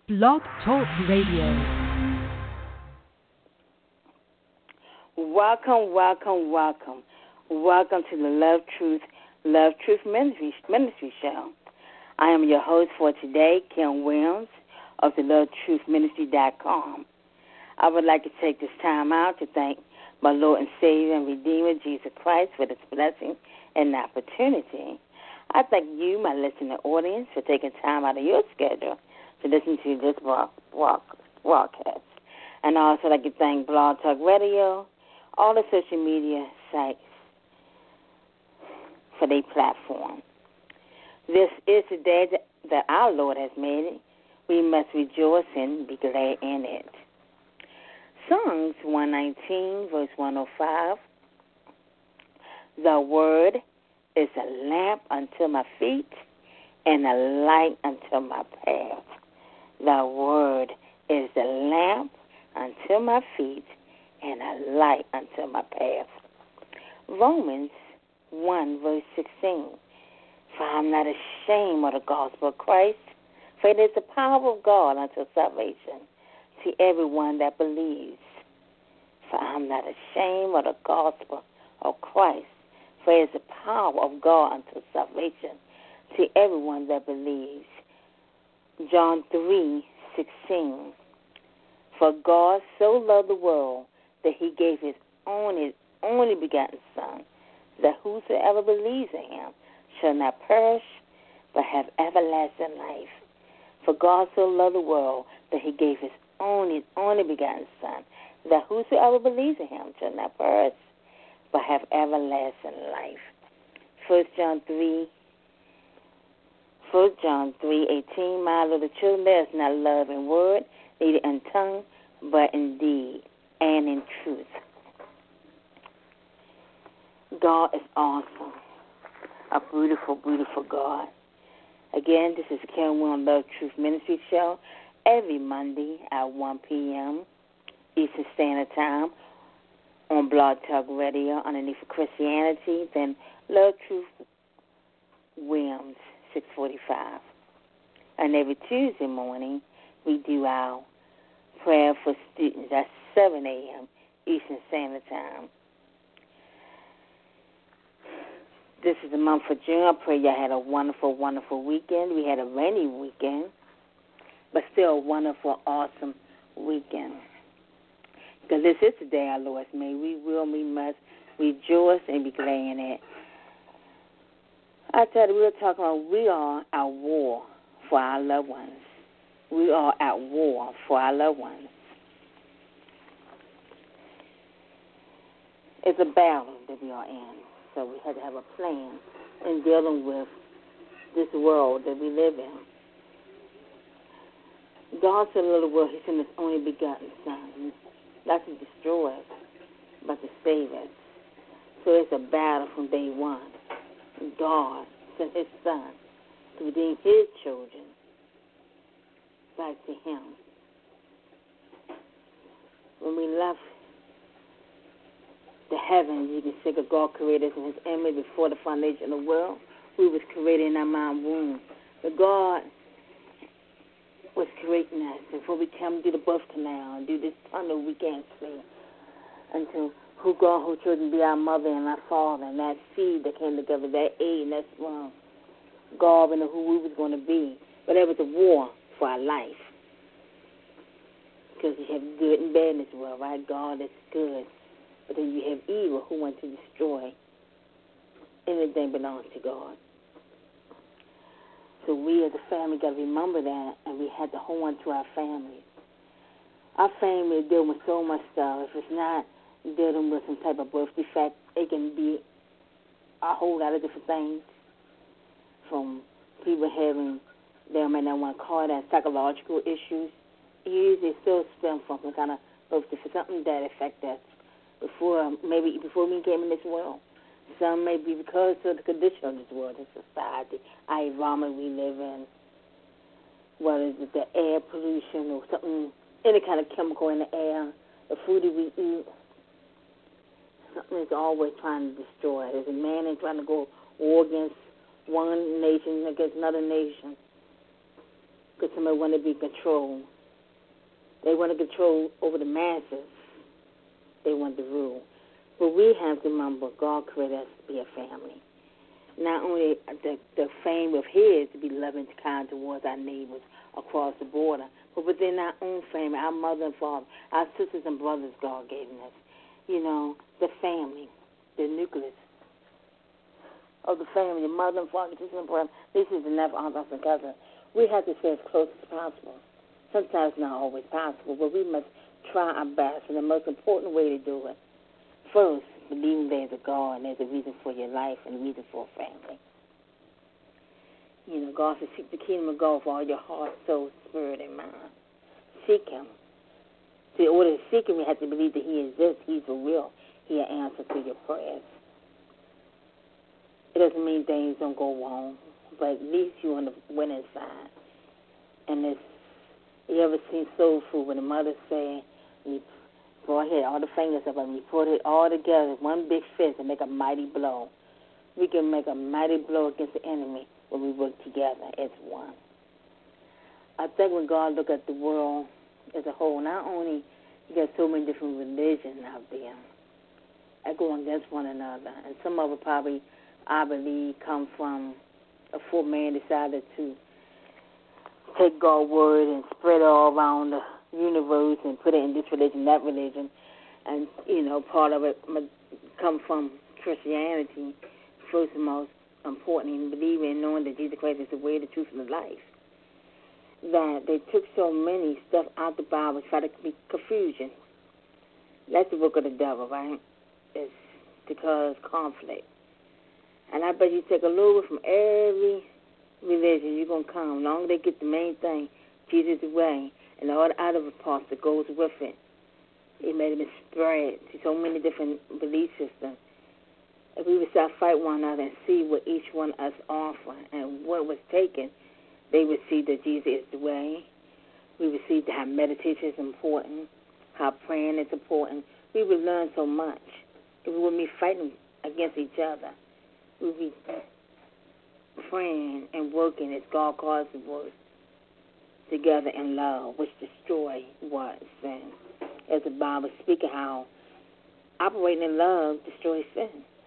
Blog Talk Radio. Welcome, welcome, welcome. Welcome to the Love Truth Ministry Show. I am your host for today, Kim Williams of the LoveTruthMinistry.com. I would like to take this time out to thank my Lord and Savior and Redeemer, Jesus Christ, for this blessing and opportunity. I thank you, my listening audience, for taking time out of your schedule to listen to this broadcast. And I also like to thank Blog Talk Radio, all the social media sites for their platform. This is the day that our Lord has made. We must rejoice and be glad in it. Psalms 119, verse 105. The word is a lamp unto my feet and a light unto my path. The word is a lamp unto my feet and a light unto my path. Romans 1, verse 16. For I am not ashamed of the gospel of Christ, for it is the power of God unto salvation to everyone that believes. For I am not ashamed of the gospel of Christ, for it is the power of God unto salvation to everyone that believes. John 3:16. For God so loved the world that he gave his only begotten Son, that whosoever believes in him shall not perish, but have everlasting life. For God so loved the world that he gave his only begotten Son, that whosoever believes in him shall not perish, but have everlasting life. 1 John 3:18. My little children, there is not love in word, neither in tongue, but in deed and in truth. God is awesome. A beautiful, beautiful God. Again, this is Karen Williams Love Truth Ministry Show every Monday at 1 p.m. Eastern Standard Time on Blog Talk Radio underneath Christianity, then Love Truth Williams 645. And every Tuesday morning, we do our prayer for students at 7 a.m. Eastern Standard Time. This is the month of June. I pray y'all had a wonderful, wonderful weekend. We had a rainy weekend, but still a wonderful, awesome weekend. Because this is the day our Lord has made. We must rejoice and be glad in it. I tell you, we were talking about we are at war for our loved ones. We are at war for our loved ones. It's a battle that we are in. So we had to have a plan in dealing with this world that we live in. God so loved the world, he sent his only begotten Son, not to destroy us, but to save us. So it's a battle from day one. God sent his Son to redeem his children back to him. When we left the heavens, you can see that God created us in his image before the foundation of the world. We was created in our mom womb. But God was creating us before we come through the birth canal and do this tunnel we can't see. Until who chose to be our mother and our father, and that seed that came together, that aid and that sperm. God knew who we was going to be. But there was a war for our life. Because you have good and bad in this world, right? God is good. But then you have evil who want to destroy anything belongs to God. So we as a family got to remember that, and we had to hold on to our families. Our family is dealing with so much stuff. If it's not dealing with some type of birth defect, it can be a whole lot of different things. From people having, they may not want to call that psychological issues. Usually still stem from some kind of birth defect, something that affects us. Before we came in this world. Some may be because of the condition of this world, the society, our environment we live in, whether it's the air pollution or something, any kind of chemical in the air, the food that we eat. Something is always trying to destroy. There's a man and trying to go war against one nation against another nation. because somebody want to be controlled. They want to control over the masses. They want to rule. But we have to remember God created us to be a family. Not only the fame of His to be loving and kind towards our neighbors across the border, but within our own family, our mother and father, our sisters and brothers God gave us. You know, the family, the nucleus of the family, the mother and father, sisters and brothers, nieces and nephews, uncles and cousins. We have to stay as close as possible. Sometimes not always possible, but we must try our best. And the most important way to do it, first, believing there's a God and there's a reason for your life and a reason for a family. You know, God says, seek the kingdom of God with all your heart, soul, spirit, and mind. Seek Him. So in order to seek Him, we have to believe that He exists, He's for real. He'll answer to your prayers. It doesn't mean things don't go wrong, but at least you're on the winning side. And it's, you ever seen soul food when the mother say, you go ahead, all the fingers up, and you put it all together, one big fist, and make a mighty blow. We can make a mighty blow against the enemy when we work together as one. I think when God look at the world as a whole, not only you got so many different religions out there that go against one another, and some of it probably, I believe, come from a poor man decided to take God's word and spread it all around the universe and put it in this religion, that religion, and, you know, part of it come from Christianity, first and most important, in believing and knowing that Jesus Christ is the way, the truth, and the life. That they took so many stuff out the Bible to try to be confusion. That's the work of the devil, right? It's to cause conflict. And I bet you take a little bit from every religion, you're going to come. As long as they get the main thing, Jesus the way, and all the other parts that goes with it. It made them spread to so many different belief systems. If we would start fight one another and see what each one of us offer and what was taken, they would see that Jesus is the way. We would see how meditation is important, how praying is important. We would learn so much. If we wouldn't be fighting against each other, we would be praying and working as God calls us to work together in love, which destroy what? Sin. As the Bible speaks, how operating in love destroys sin.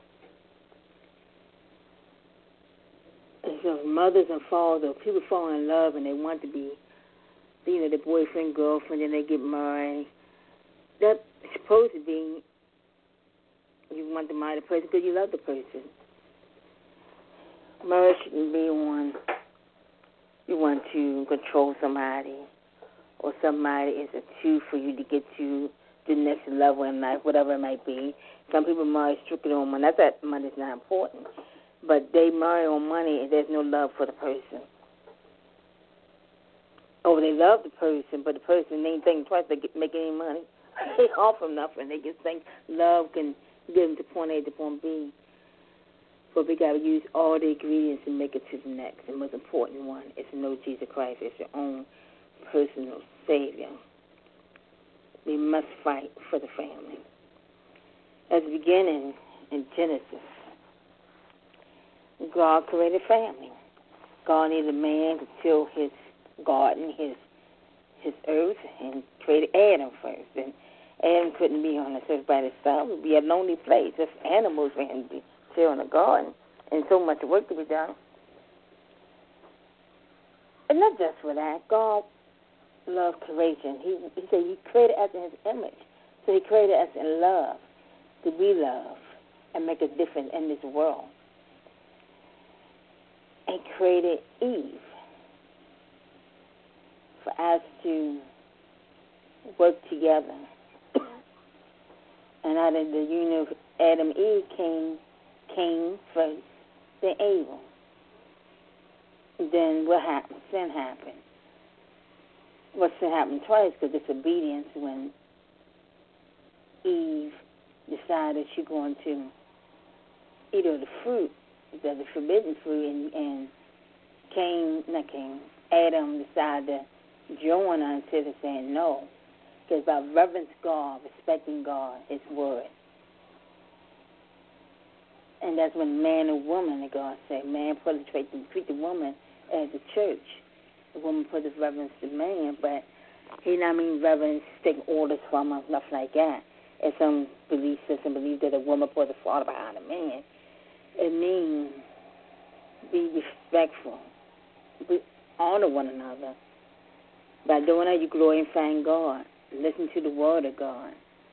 And so mothers and fathers, people fall in love and they want to be, you know, their boyfriend, girlfriend, and they get married. That's supposed to be, you want to marry the person because you love the person. Marriage shouldn't be one you want to control somebody or somebody is a tool for you to get to the next level in life, whatever it might be. Some people marry strictly on money. Not that money is not important, but they marry on money and there's no love for the person. Or they love the person, but the person ain't thinking twice they make any money. They offer them nothing. They just think love can get them to point A to point B. But we got to use all the ingredients and make it to the next. The most important one is to know Jesus Christ as your own personal Savior. We must fight for the family. At the beginning in Genesis, God created family. God needed a man to till his garden, his earth, and created Adam first. And Adam couldn't be on the earth by himself. It would be a lonely place. Just animals for him to be still in the garden, and so much work to be done. And not just for that, God loved creation. He said He created us in His image. So He created us in love, to be loved and make a difference in this world. And created Eve for us to work together. And out of the union of Adam and Eve came Cain first, then Abel. Then what happened? Sin happened. Well, sin happened twice because disobedience when Eve decided she's going to eat of the fruit, the forbidden fruit, and Adam decided to join her instead of saying no. Because by reverence God, respecting God, His word. And that's when man and woman, God said, man treat the woman as a church. the woman put his reverence to man, but he not mean reverence take orders from him, nothing like that. And some belief system believe that a woman put the father behind a man. It means be respectful, honor one another. By doing that, you glorify God. Listen to the word of God.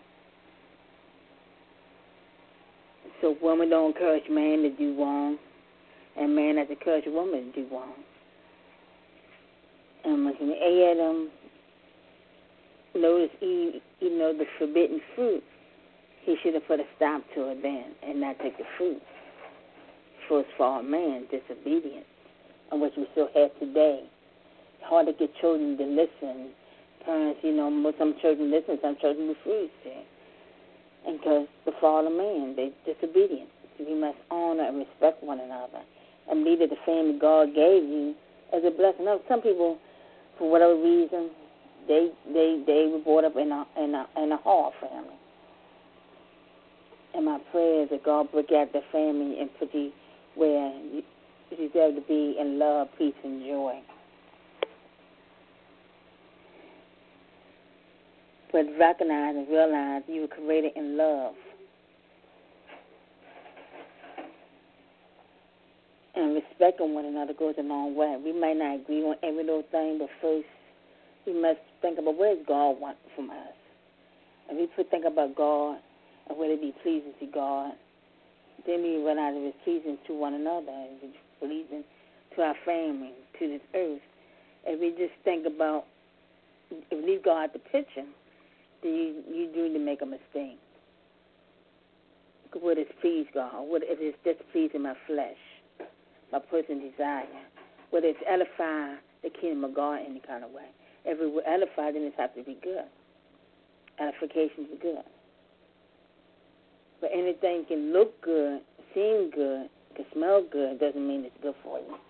So women don't encourage man to do wrong, and man has to encourage a woman to do wrong. And when Adam noticed Eve, the forbidden fruit, he should have put a stop to it then and not take the fruit. First fall man, disobedience, and which we still have today. Hard to get children to listen. Parents, some children listen, some children refuse to. And because the fall of man, they disobedient. So we must honor and respect one another and believe that the family God gave you as a blessing. Now, some people, for whatever reason, they were brought up in a hard family. And my prayer is that God break out the family and put you where you deserve to be in love, peace, and joy. But recognize and realize you were created in love. And respecting one another goes a long way. We might not agree on every little thing, but first we must think about what does God want from us. And we think about God and whether it be pleasing to God, then we realize if it's pleasing to one another, if it's pleasing to our family, to this earth. If we just think about, if we leave God at the picture, then you do to make a mistake. What is please God? What if it's displeasing my flesh, my personal desire? Whether it's edify the kingdom of God in any kind of way. If it will edify, then it has to be good. Edification is good. But anything can look good, seem good, can smell good, doesn't mean it's good for you.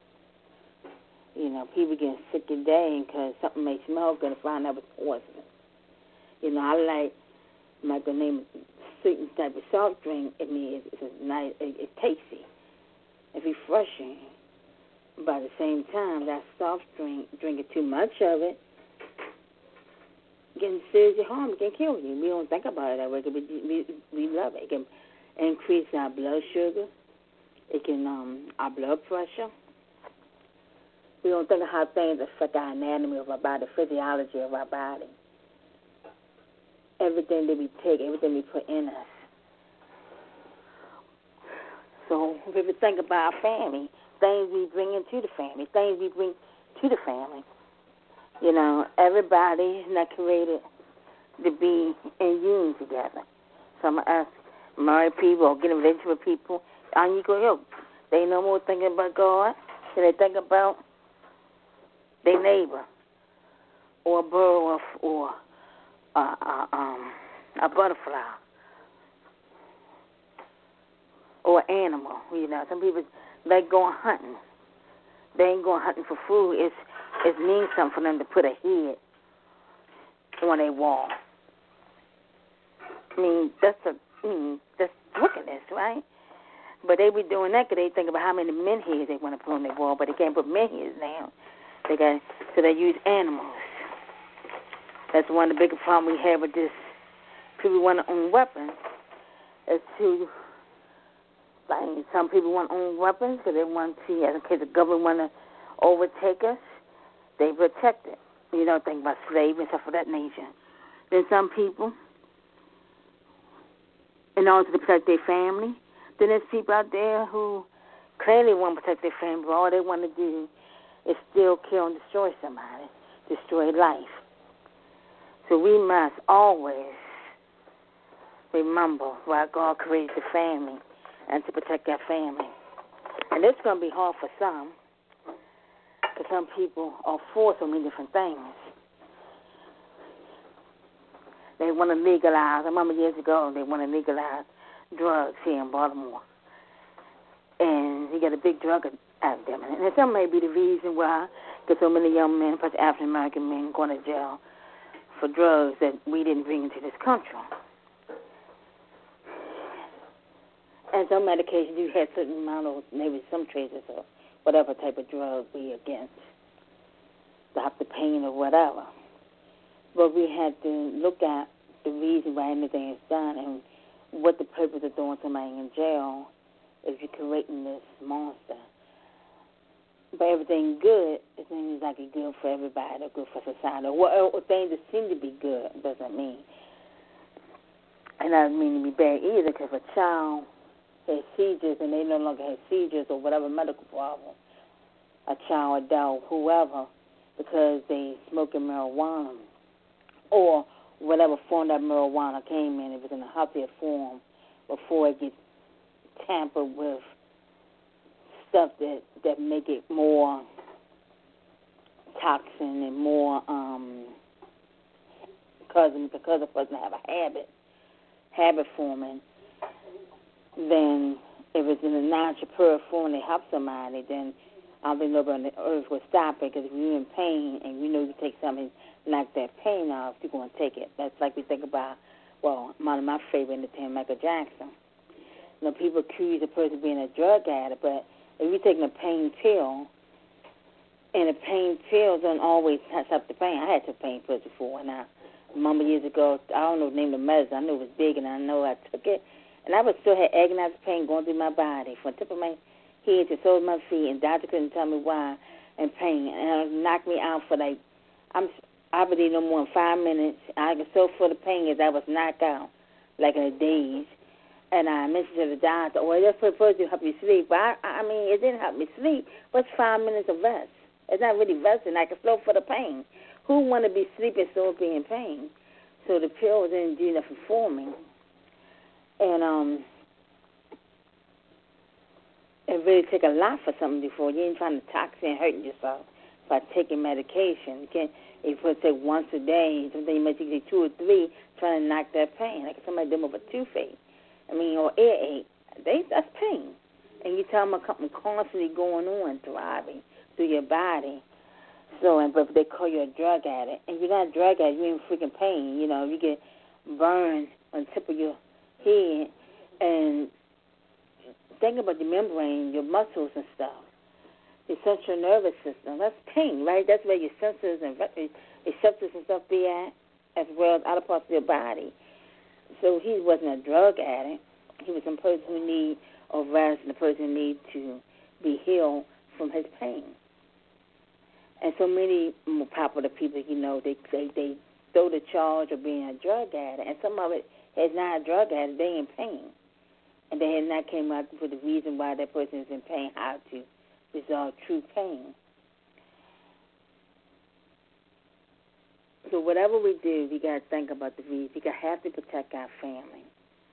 People getting sick today because something may smell good and find out it's poison. I like the name of certain type of soft drink. It means it's nice, it's tasty, it's refreshing. But at the same time, that soft drink, drinking too much of it, can seriously harm, it can kill you. We don't think about it that way. We love it. It can increase our blood sugar. It can our blood pressure. We don't think of how things affect our anatomy of our body, the physiology of our body. Everything that we take, everything we put in us. So if we think about our family, things we bring into the family, things we bring to the family. Everybody is not created to be in union together. Some of us married people or get in relationship with people, unequal help. They no more thinking about God than they think about their neighbor or a bird or a butterfly or an animal. Some people like going hunting. They ain't going hunting for food. It means something for them to put a head on a wall. That's wickedness, right? But they be doing that because they think about how many men heads they want to put on their wall, but they can't put men heads now. So they use animals. That's one of the biggest problems we have with this. People want to own weapons. Some people want to own weapons because they want to, in case the government want to overtake us, they protect it. Think about slavery and stuff of that nature. Then some people, in order to protect their family, then there's people out there who clearly want to protect their family, but all they want to do is still kill and destroy somebody, destroy life. So we must always remember why God created the family and to protect that family. And it's going to be hard for some because some people are for so many different things. They want to legalize. I remember years ago they want to legalize drugs here in Baltimore. And you got a big drug epidemic. And some may be the reason why, because so many young men, especially African-American men, going to jail for drugs that we didn't bring into this country. And some medications do have certain amount of, maybe some traces of whatever type of drug we against. stop the pain or whatever. But we have to look at the reason why anything is done and what the purpose of throwing somebody in jail is you're creating this monster. But everything good, it seems like it's good for everybody or good for society. Or things that seem to be good doesn't mean. And I don't mean to be bad either, because if a child has seizures and they no longer have seizures or whatever medical problem, a child, adult, whoever, because they smoking marijuana or whatever form that marijuana came in, it was in a healthier form before it gets tampered with stuff that make it more toxin and more because a person have a habit forming, then if it's in a non-pure form to help somebody, then I don't think nobody on the earth will stop it, because if you're in pain and you know you take something like that pain off, you're going to take it. That's like we think about, well, one of my favorite entertainers, Michael Jackson. You know, people accuse a person of being a drug addict, but if you're taking a pain pill, and a pain pill doesn't always stop the pain. I had some pain pills before, and I remember years ago, I don't know the name of the medicine, I knew it was big, and I know I took it, and I still had agonizing pain going through my body, from the tip of my head to the sole of my feet, and doctor couldn't tell me why, and pain, and it knocked me out for like, I believe no more than 5 minutes. I was so full of pain as I was knocked out, like in a daze. And I mentioned to the doctor, well, that's supposed to help you sleep. But I mean, it didn't help me sleep. What's 5 minutes of rest? It's not really resting. I can slow for the pain. Who want to be sleeping so be in pain? So the pill didn't do nothing for me. And it really take a lot for something before. You ain't trying to toxin and hurting yourself by taking medication. You can't. You put take once a day. Sometimes you might take 2 or 3 trying to knock that pain. Like somebody did with a toothache. I mean, or earache. That's pain. And you tell them something constantly going on, thriving through your body. So, but they call you a drug addict. And you're not a drug addict, you're in freaking pain. You know, you get burned on the tip of your head. And think about the membrane, your muscles and stuff. Your central nervous system, that's pain, right? That's where your senses and receptors and stuff be at, as well as other parts of your body. So he wasn't a drug addict. He was a person who need a rest and a person who need to be healed from his pain. And so many more popular people, you know, they throw the charge of being a drug addict, and some of it is not a drug addict, they in pain. And they had not came up with the reason why that person is in pain, how to resolve true pain. So whatever we do, we got to think about the reason. We have to protect our family.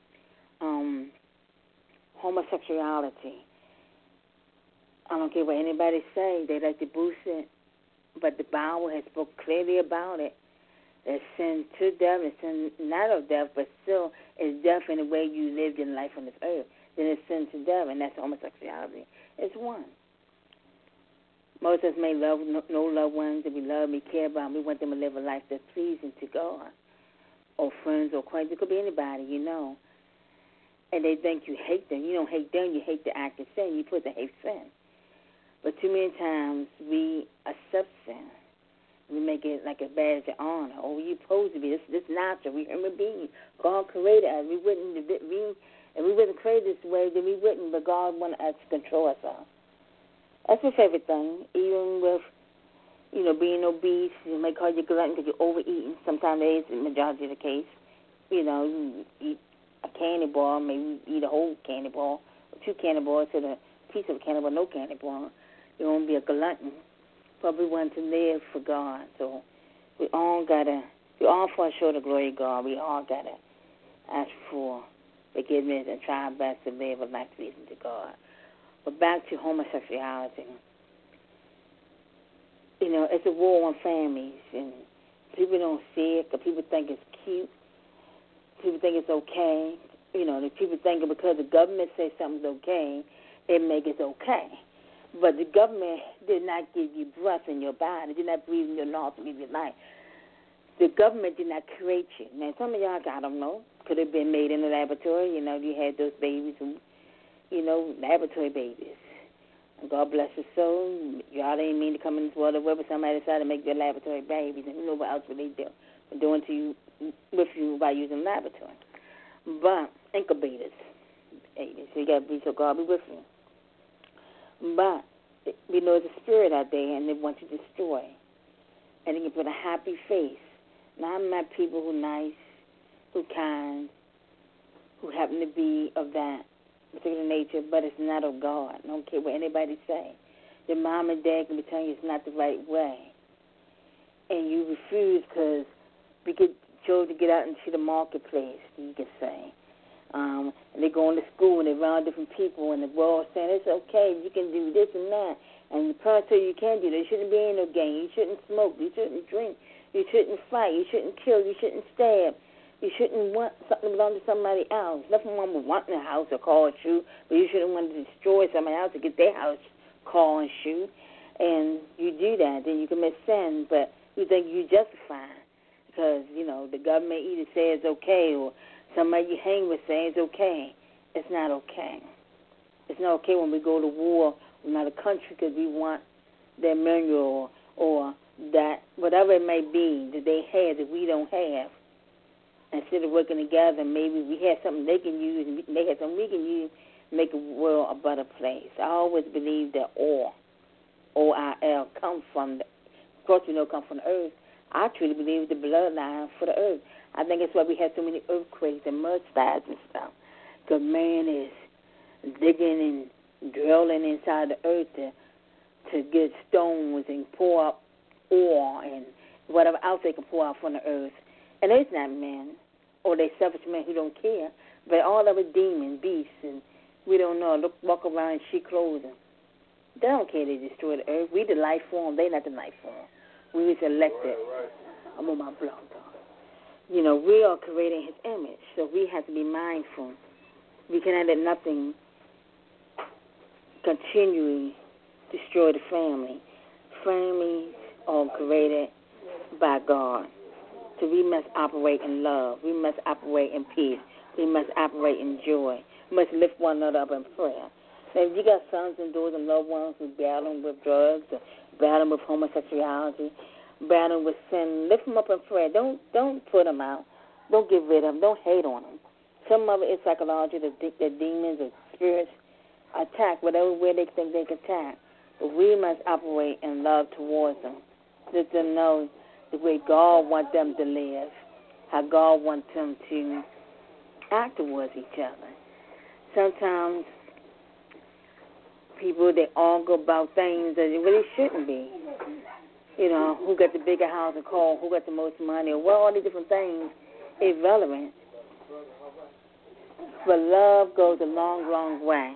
Homosexuality. I don't care what anybody say. They like to boost it. But the Bible has spoken clearly about it. There's sin to death and sin not of death, but still is death in the way you lived your life on this earth. Then it's sin to death, and that's homosexuality. It's one. Most of us may love no loved ones that we love, we care about. We want them to live a life that's pleasing to God, or friends or acquaintances. It could be anybody, you know. And they think you hate them. You don't hate them. You hate the act of sin. You put the hate sin. But too many times we accept sin. We make it like a badge of honor. Oh, we're supposed to be. This natural. We're human beings. God created us. If we wasn't created this way, then we wouldn't. But God wanted us to control ourselves. That's my favorite thing. Even with, you know, being obese, you may call you glutton because you're overeating. Sometimes that is the majority of the case. You know, you eat a candy bar, maybe eat a whole candy bar, or 2 candy bars to the piece of a candy bar, no candy bar. You won't be a glutton. But we want to live for God. So we all fall short of glory of God. We all got to ask for forgiveness and try our best to live a life pleasing to God. But back to homosexuality. You know, it's a war on families, and people don't see it because people think it's cute. People think it's okay. You know, the people think because the government says something's okay, it makes it okay. But the government did not give you breath in your body, did not breathe in your lungs to give you life. The government did not create you. Now, some of y'all, I don't know, could have been made in a laboratory. You know, you had those babies who, you know, laboratory babies. God bless your soul. Y'all didn't mean to come in this world of web, but somebody decided to make their laboratory babies, and who knows what else would they do? Doing to you, with you by using laboratory. But incubators, babies. So you got to be so God be with you. But we know there's a spirit out there, and they want to destroy. And they can put a happy face. Now, I met people who nice, who kind, who happen to be of that particular nature, but it's not of God. I don't care what anybody say. Your mom and dad can be telling you it's not the right way. And you refuse because we get told to get out and see the marketplace, you can say. And they're going to school and they're around different people and the world saying it's okay, you can do this and that. And the parents say you can't do that. You shouldn't be in no game. You shouldn't smoke. You shouldn't drink. You shouldn't fight. You shouldn't kill. You shouldn't stab. You shouldn't want something to belong to somebody else. Nothing wrong with wanting a house or car or shoot, but you shouldn't want to destroy somebody else to get their house, car, and shoot. And you do that, then you commit sin, but you think you justify because, you know, the government either says it's okay or somebody you hang with says it's okay. It's not okay. It's not okay when we go to war with another country because we want their mineral or that, whatever it may be that they have that we don't have. Instead of working together, maybe we have something they can use and they have something we can use to make the world a better place. I always believe that oil, O-I-L, comes from, of course we know it comes from the earth. I truly believe it's the bloodline for the earth. I think that's why we have so many earthquakes and mudslides and stuff, because man is digging and drilling inside the earth to get stones and pour up oil and whatever else they can pour out from the earth. And it's not men, or they selfish men who don't care, but all of it demons, beasts, and we don't know. Walk around in sheep clothing. They don't care they destroy the earth. We the life form. They not the life form. We was elected. Right. I'm on my blog, dog. You know, we are creating his image, so we have to be mindful. We cannot let nothing continually destroy the family. Families are created by God. So we must operate in love. We must operate in peace. We must operate in joy. We must lift one another up in prayer. So if you got sons and daughters and loved ones who battling with drugs, or battling with homosexuality, battling with sin, lift them up in prayer. Don't put them out. Don't get rid of them. Don't hate on them. Some of it is psychology. The demons or spirits attack whatever way they think they can attack. But we must operate in love towards them. Let them know the way God wants them to live, how God wants them to act towards each other. Sometimes people, they argue about things that it really shouldn't be. You know, who got the bigger house and car, who got the most money, or all these different things, irrelevant. But love goes a long, long way.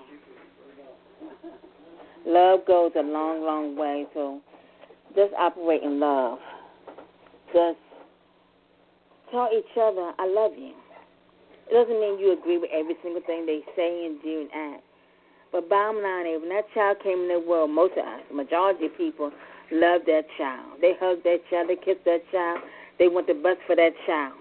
Love goes a long, long way, so just operate in love. Just tell each other, I love you. It doesn't mean you agree with every single thing they say and do and act. But bottom line is, when that child came in the world, most of us, the majority of people, love that child. They hug that child. They kiss that child. They want the best for that child.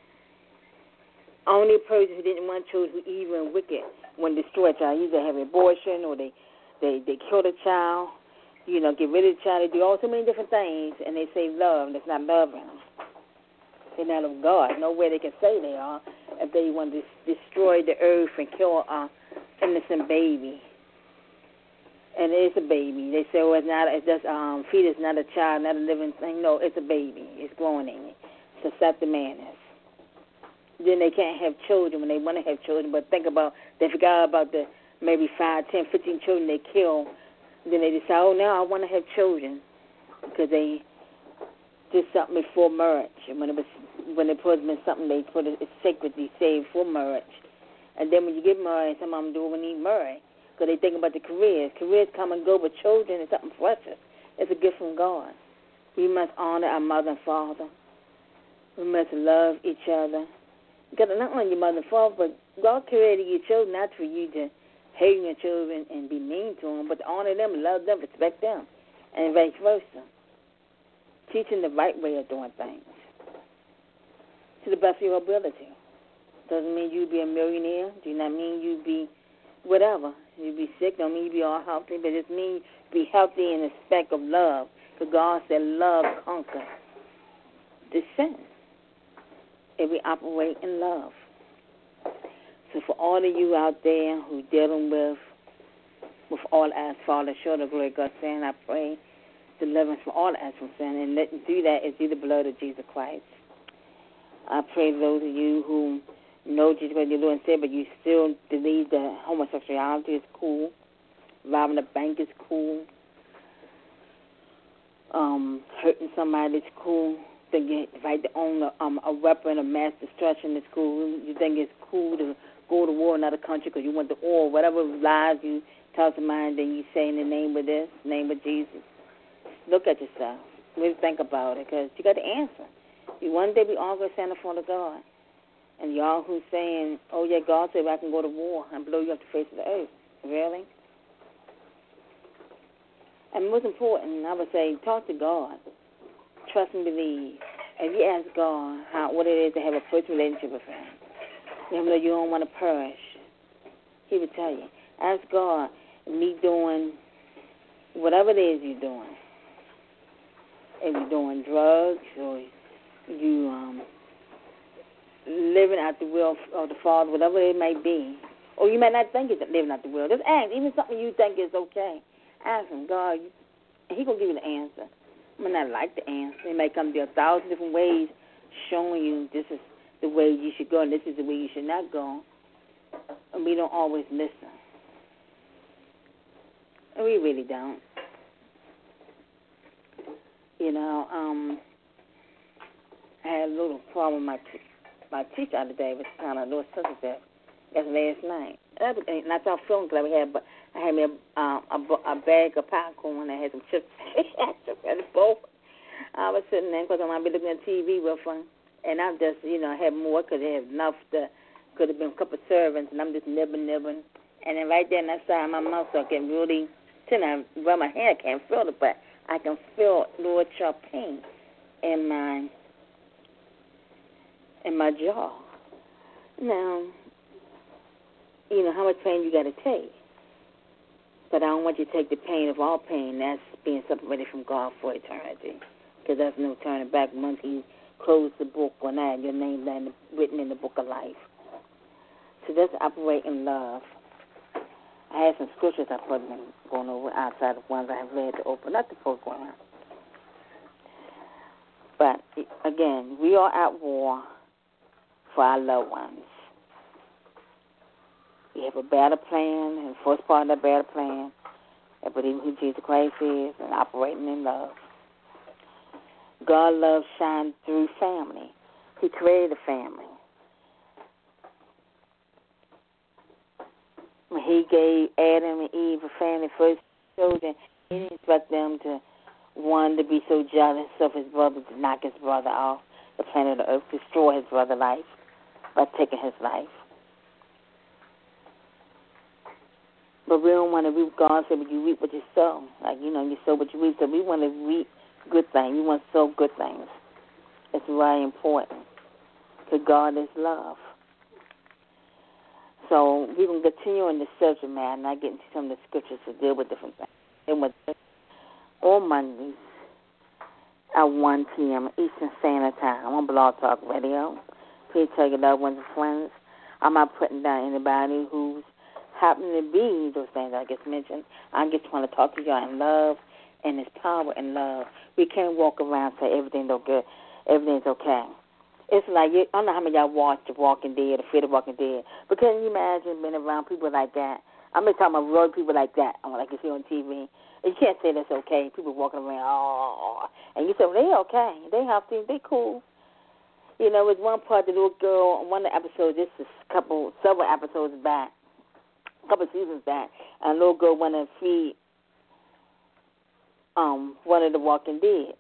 Only person who didn't want children who evil and wicked when they destroy a child, either have an abortion or they kill the child, you know, get rid of the child. They do all so many different things, and they say love, and it's not loving them. They're not of God. Nowhere they can say they are if they want to destroy the earth and kill an innocent baby. And it's a baby. They say, well, it's just fetus, not a child, not a living thing. No, it's a baby. It's growing in it. It's a septimanus. Then they can't have children when they want to have children, but think about, they forgot about the maybe 5, 10, 15 children they kill. Then they decide, oh, now I want to have children because they did something before marriage. And when they put them in something, they put it, it's sacred, they say, for marriage. And then when you get married, some of them do when you marry because they think about the careers. Careers come and go, but children is something precious. It's a gift from God. We must honor our mother and father. We must love each other. Because not only your mother and father, but God created your children not for you to hate your children and be mean to them, but to honor them, love them, respect them, and vice versa. Teaching the right way of doing things to the best of your ability. Doesn't mean you be a millionaire. Do not mean you be whatever. You be sick don't mean you be all healthy, but it means be healthy in the respect of love. Because God said love conquers the sin. And we operate in love. So for all of you out there who dealing with all as fallen short of glory of God's sin, I pray deliverance from all as from sin, and let you do that is through the blood of Jesus Christ. I pray those of you who know Jesus Christ, your Lord and Savior, but you still believe that homosexuality is cool, robbing a bank is cool, hurting somebody is cool, think you right to own a weapon of mass destruction is cool. You think it's cool to go to war in another country because you want the oil, whatever lies you tell somebody, then you say in the name of this, name of Jesus. Look at yourself. Really think about it, because you got the answer. One day we all going to stand in front of God. And y'all who's saying, oh, yeah, God said I can go to war and blow you off the face of the earth. Really? And most important, I would say, talk to God. Trust and believe. If you ask God what it is to have a personal relationship with Him, even though you don't want to perish, He would tell you. Ask God, me doing whatever it is you're doing. If you're doing drugs or you living out the will of the Father, whatever it may be, or you may not think it's living out the will. Just ask, even something you think is okay. Ask Him, God, and He's going to give you the answer. I may not like the answer. It may come to you 1,000 different ways showing you this is the way you should go and this is the way you should not go. And we don't always listen. And we really don't. You know, I had a little problem with my teacher the other day. Was kind of a little sensitive. That's last night. And I thought feeling glad we had, but I had me a bag of popcorn and I had some chips at the bowl. I was sitting there because I might be looking at TV with her, and I'm just, I had more because I had enough could have been a couple of servants, and I'm just nibbling. And then right there on that side of my mouth, so I can really, I rub my hand, I can't feel it, but I can feel a little sharp pain in my jaw. Now, how much pain you got to take. But I don't want you to take the pain of all pain. That's being separated from God for eternity. Because there's no turning back once He closed the book on that. Your name is written in the book of life. So just operate in love. I had some scriptures I put in going over outside of ones I have read to open up the program. But, again, we are at war for our loved ones. We have a battle plan, and the first part of that battle plan is believing who Jesus Christ is and operating in love. God love shines through family. He created a family. When He gave Adam and Eve a family, first children, He didn't expect them to be so jealous of his brother to knock his brother off the planet of the earth, destroy his brother's life by taking his life. But we don't want to reap. God said, you reap what you sow. Like, you sow what you reap. So we want to reap good things. We want to sow good things. It's very important. Because God is love. So we're going to continue on the subject matter, and I get into some of the scriptures to deal with different things. And with all Mondays at 1 p.m. Eastern Standard Time on Blog Talk Radio. Please tell your loved ones and friends. I'm not putting down anybody who's happen to be those things I just mentioned. I just want to talk to y'all in love, and there's power in love. We can't walk around and say everything's okay. Everything's okay. It's like, I don't know how many of y'all watch The Walking Dead, The Fear of the Walking Dead, but can you imagine being around people like that? I'm just talking about real people like that, like you see on TV. And you can't say that's okay. People walking around, and you say, well, they okay. They healthy. They cool. It was one part, the little girl, one of the episodes, this is several episodes back, a couple of seasons back, and a little girl wanted to feed one of the Walking Dead.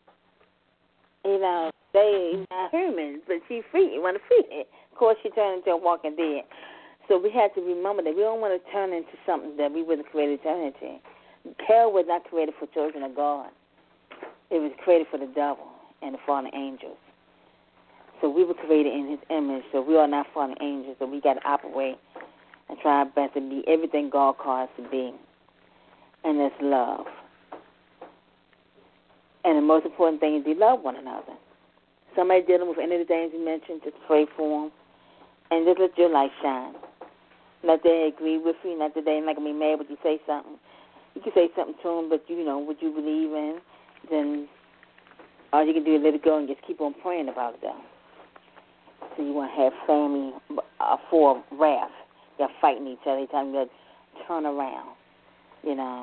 They not humans, but she want to feed it. Of course, she turned into a Walking Dead. So we had to remember that we don't want to turn into something that we wasn't created eternity. Hell was not created for children of God. It was created for the devil and the fallen angels. So we were created in His image, so we are not fallen angels, so we got to operate and try our best to be everything God calls us to be, and that's love. And the most important thing is to love one another. Somebody dealing with any of the things you mentioned, just pray for them, and just let your light shine. Not that they agree with you, not that they're not going to be mad when you say something. You can say something to them, but you know what you believe in, then all you can do is let it go and just keep on praying about it, though. So you want to have family for wrath. You're fighting each other every time you turn around, you know.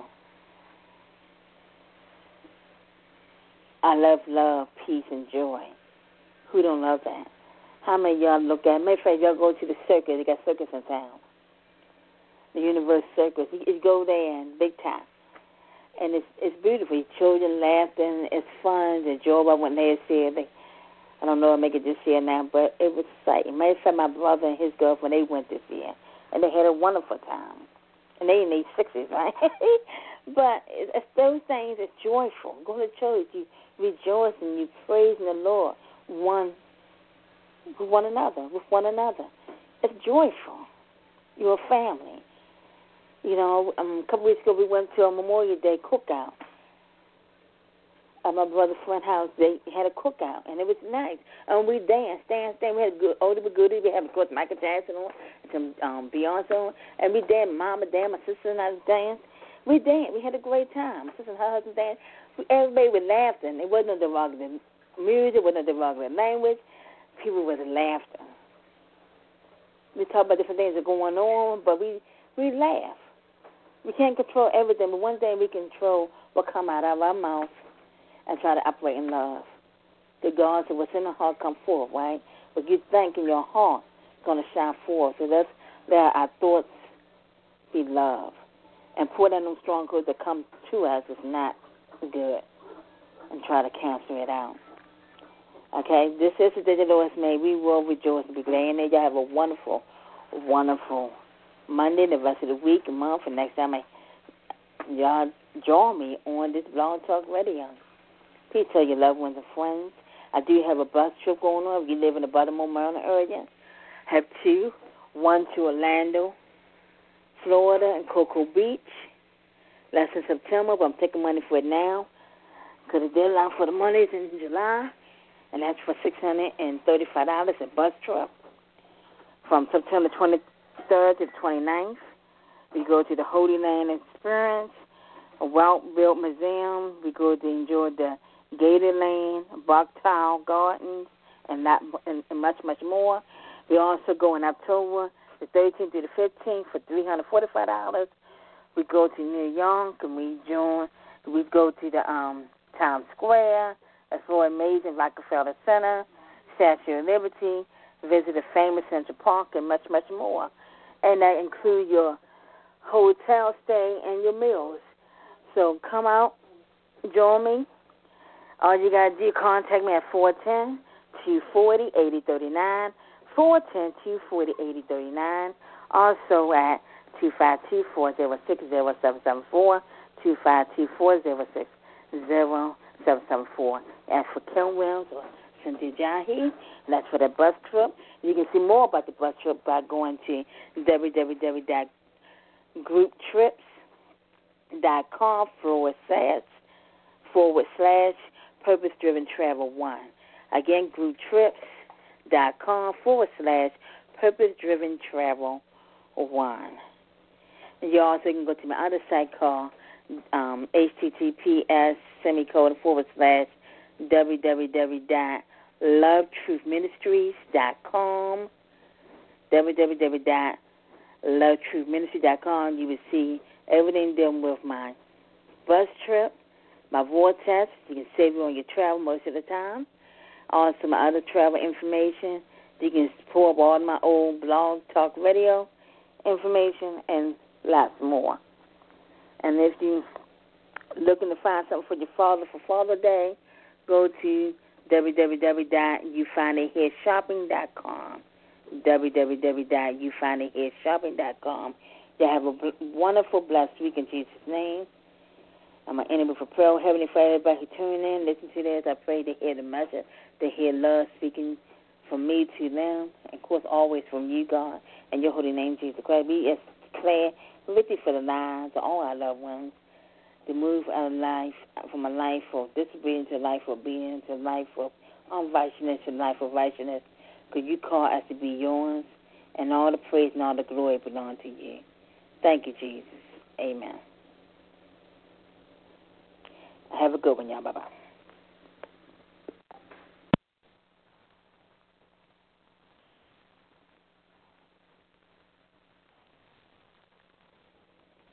I love, peace, and joy. Who don't love that? How many of y'all look at it? Matter of fact, y'all go to the circus. They got circus in town. The Universe Circus. You go there and big time. And it's beautiful. Children laughing. It's fun. The joy. I went last year. I don't know if I make it this year now, but it was exciting. Matter of fact, my brother and his girlfriend, they went this year. And they had a wonderful time. And they in their 60s, right? But it's those things that's joyful. Go to church. You rejoice and you praise the Lord with one another. It's joyful. You're a family. You know, a couple weeks ago we went to a Memorial Day cookout. At my brother's friend's house, they had a cookout, and it was nice. And we danced. We had good oldie but goodie. We had, of course, Michael Jackson on, some Beyonce on, and we danced. Mama danced, my sister and I danced. We danced. We had a great time. My sister and her husband danced. Everybody was laughing. It wasn't no derogatory music, wasn't no derogatory language. People was laughing. We talk about different things that are going on, but we laugh. We can't control everything, but one thing we control will come out of our mouth and try to operate in love. The God said, what's in the heart come forth, right? What you think in your heart is going to shine forth. So let our thoughts be love. And pour down those strongholds that come to us is not good. And try to cancel it out. Okay? This is the day the Lord has made. We will rejoice and be glad in it. Y'all have a wonderful, wonderful Monday, the rest of the week, and month, and next time y'all join me on this Blog Talk Radio. Please tell your loved ones and friends. I do have a bus trip going on. If you live in the Baltimore, Maryland area, have two. One to Orlando, Florida, and Cocoa Beach. That's in September, but I'm taking money for it now because the deadline for the money is in July, and that's for $635 a bus trip from September 23rd to the 29th. We go to the Holy Land Experience, a Walt-built museum. We go to enjoy the Gated Land, Bucktown Gardens, and much, much more. We also go in October the 13th to the 15th for $345. We go to New York and we go to the Times Square. That's for amazing Rockefeller Center, Statue of Liberty, visit the famous Central Park, and much, much more. And that includes your hotel stay and your meals. So come out, join me. All you got to do, contact me at 410-240-8039, 410-240-8039. Also at 252-406-0774, 252-406-0774. As for Kim Wills or Cynthia Jahi, that's for the bus trip. You can see more about the bus trip by going to www.grouptrips.com/Purpose-Driven Travel 1. Again, grouptrips.com/Purpose-Driven Travel 1. And you also can go to my other site called https://www.lovetruthministries.com, www.lovetruthministries.com. You will see everything dealing with my bus trip, my vortex. You can save it on your travel most of the time. Also, my other travel information. You can pull up all my old Blog Talk Radio information and lots more. And if you're looking to find something for your father for Father's Day, go to www.youfindithereshopping.com, www.youfindithereshopping.com. You have a wonderful, blessed week in Jesus' name. I'm going to end it with a prayer. Heavenly Father, everybody who tune in, listen to this. I pray to hear the message, to hear love speaking from me to them, and of course always from you, God, and your holy name, Jesus Christ. We declare victory for the lives of all our loved ones, to move out of life, from a life of disobedience to a life of obedience, to a life of unrighteousness to a life of righteousness, because you call us to be yours, and all the praise and all the glory belong to you. Thank you, Jesus. Amen. Have a good one, y'all. Bye-bye.